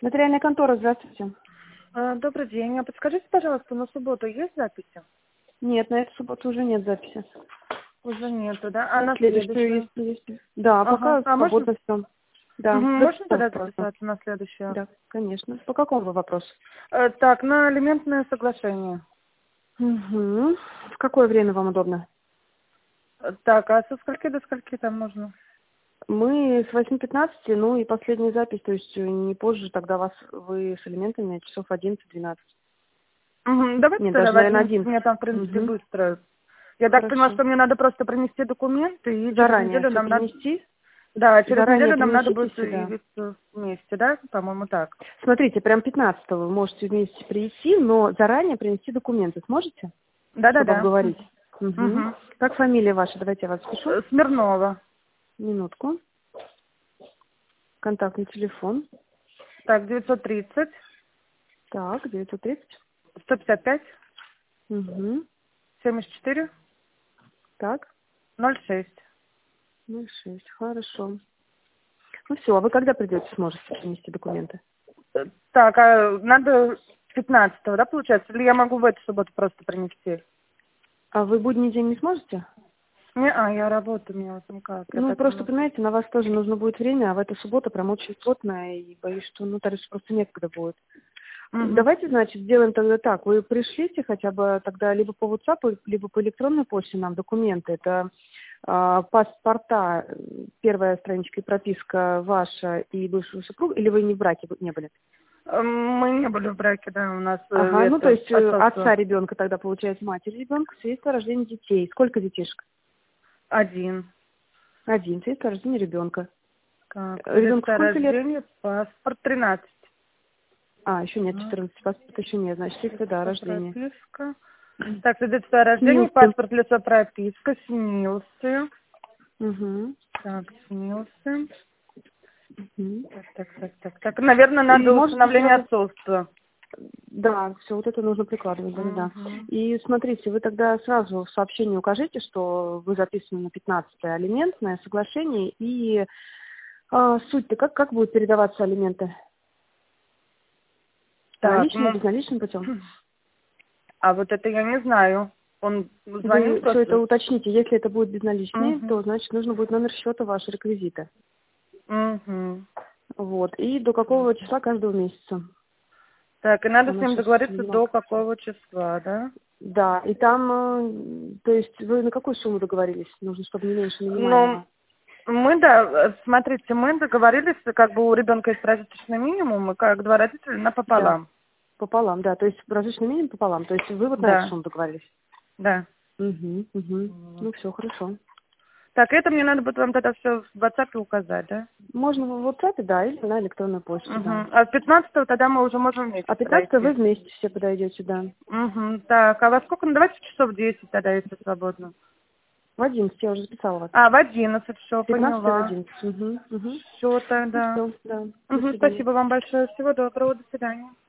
Нотариальная контора, здравствуйте. Добрый день. А подскажите, пожалуйста, на субботу есть записи? Нет, на эту субботу уже нет записи. Уже нету, да? А на Следующую следующую? есть. Да, Ага. пока А можно? свободно все. Да, Можно тогда просто. записаться на следующую? Да, конечно. По какому вы вопросу? Так, на алиментное соглашение. Угу. В какое время вам удобно? Так, а со скольки до скольки там можно? Мы с 8:15, ну и последняя запись, то есть не позже, тогда вы с элементами часов 11-12. Давайте Нет, тогда даже, в наверное, 11. 11. Мне там, в принципе, Угу. быстро. Я так понимаю, Хорошо. что мне надо просто принести документы, и через Заранее неделю все нам надо... принести. Да, через Заранее неделю нам надо принесите будет сюда. явиться вместе, да? По-моему, так. Смотрите, прям 15-го вы можете вместе прийти, но заранее принести документы. Сможете? Чтобы Да-да-да. обговорить. Угу. Угу. Как фамилия ваша? Давайте я вас спешу. Смирнова. Минутку. Контактный телефон. Так, 930. Так, 930. 155, Угу. 74, Так, 06. 06. Хорошо. Ну все, а вы когда придете, сможете принести документы? Так, а надо 15-го, да, получается? Или я могу в эту субботу просто принести? А вы будний день не сможете? Я работаю, мне вот никак. Я Ну, просто, поэтому... понимаете, на вас тоже нужно будет время, а в эту субботу прям очень плотно, и боюсь, что нотариусу просто некогда будет. Угу. Давайте, значит, сделаем тогда так. Вы пришлите хотя бы тогда либо по WhatsApp, либо по электронной почте нам документы. Это паспорта, первая страничка и прописка ваша и бывшего супруга, или вы не в браке не были? Мы не были в браке, да, у нас Ага, ну то это есть отцовство. отца ребенка тогда получается матери ребенка, свидетельство о рождении детей. Сколько детишек? Один. Один, свидетельство о рождении ребенка. Так, Ребенку свидетельство о сколько лет? рождении, паспорт 13. А, еще нет, Так, 14, паспорт еще нет, значит, свидетельство, да, о рождении. прописка. Так, свидетельство о рождении, Снился. паспорт, лицо, прописка, снился. Угу. Так, снился. Угу. Так. Наверное, И надо можете установление сделать. отцовства. Да, все вот это нужно прикладывать, да. Угу. И смотрите, вы тогда сразу в сообщении укажите, что вы записаны на 15-е алиментное соглашение, и суть-то как будут передаваться алименты? Так, Наличным, безналичным путем? а вот это я не знаю. Он звонил Вы все это просто? уточните. Если это будет безналичные, Угу. то, значит, нужно будет номер счета, ваши реквизиты. Угу. Вот. И до какого числа каждого месяца Так, и надо с оно ним сейчас договориться до немного. какого числа, да? Да, и там, то есть вы на какую сумму договорились? Нужно, чтобы не меньше Ну, минимального. мы, да, смотрите, мы договорились, как бы у ребенка есть прожиточный минимум, и как два родителя Да, напополам. пополам, да. То есть прожиточный минимум пополам. То есть вы вот на эту Да, сумму договорились. да. Угу, угу. Вот. Ну все, хорошо. Так, это мне надо будет вам тогда все в WhatsApp указать, да? Можно в WhatsApp, да, или на электронную почту, Угу. да. А с 15-го тогда мы уже можем А вместе 15 вы подойти. вместе все подойдете, да. Угу. Так, а во сколько? Ну, давайте в часов 10 тогда, если свободно. В 11 я уже записала вас. А, в 11, все, 15 в поняла. 11. Угу, угу. Все Ну тогда. все, да. До свидания. Спасибо вам большое. Всего доброго, до свидания.